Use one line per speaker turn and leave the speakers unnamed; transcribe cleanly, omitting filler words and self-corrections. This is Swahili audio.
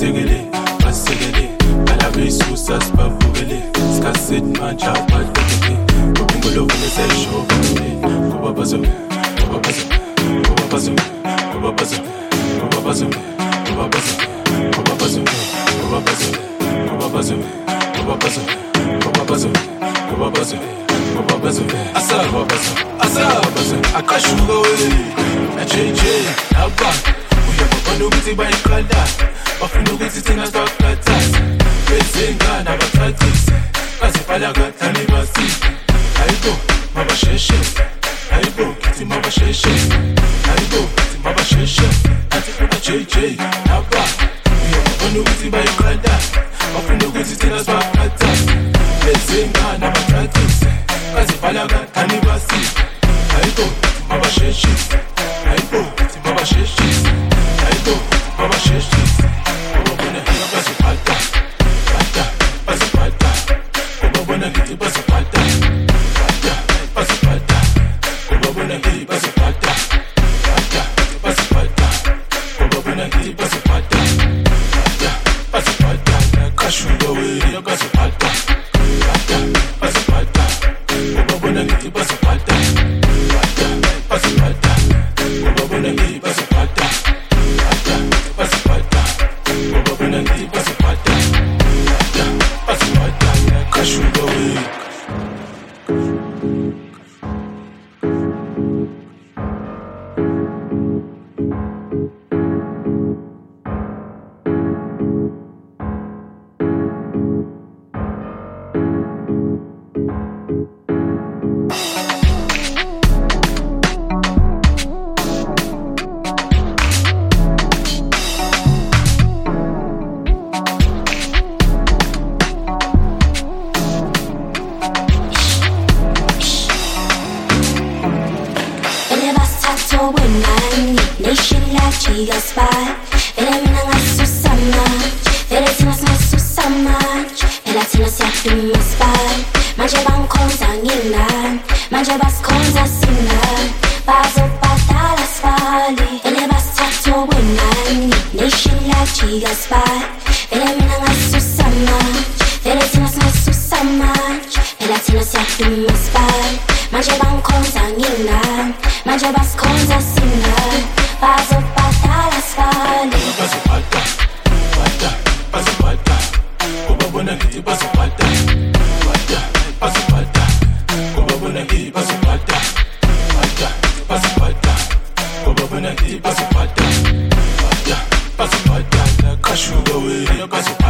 Basegele, basegele, balabe susas babugele. Skaset mancha badegele. Bobingolo vese show babule. Kuba bazo, kuba bazo, kuba bazo, kuba bazo, kuba bazo, kuba bazo, kuba bazo, kuba bazo, kuba bazo, kuba bazo, kuba bazo, kuba bazo, kuba bazo. Asa kuba bazo, asa bazo. Akashuga we, na JJ, na ba. Bafuna ukuthi bayiqala, bafuna ukuthi thina sibaqhathase. Bezinga nabaxhathise, bazibhala kathani basise. Hayibo, mabasheshe, hayibo, kithi mabasheshe, hayibo, kithi mabasheshe. Athi kuna JJ, naba. Bafuna ukuthi bayiqala, bafuna ukuthi thina sibaqhathase. Bezinga nabaxhathise, bazibhala kathani basise. Hayibo, kithi mabasheshe, hayibo, kithi mabasheshe. Baba sheshes, Baba bona hila bazipata, pata, bazipata. Baba bona hila bazipata, pata, bazipata. Baba bona hila bazipata, pata, bazipata. Baba bona hila bazipata, pata, bazipata. Kashuga we, bazipata, pata, bazipata. Baba bona hila bazipata, pata, bazipata. Baba bona hila bazipata. Kashuga we.
Chica spy, Velerina ngaso so much, Veletina ngaso so much, Velatina siyaduma spy, manje bangikhonza ngingani, manje basikhonza singani, bazobhadala sibali, vele basithatha okwenani, nation like Chica spy, Velerina ngaso so much, Veletina ngaso so much, Velatina siyaduma spy, manje bangikhonza ngingani, manje basikhonza singani, bazobhadala sibali.
Bazopata, pata, bazopata. Kuba bona ngithi bazopata, pata, bazopata. Kuba bona ngithi bazopata, pata, bazopata. Kuba bona ngithi bazopata, pata, bazopata. Kashuga we, bazopata.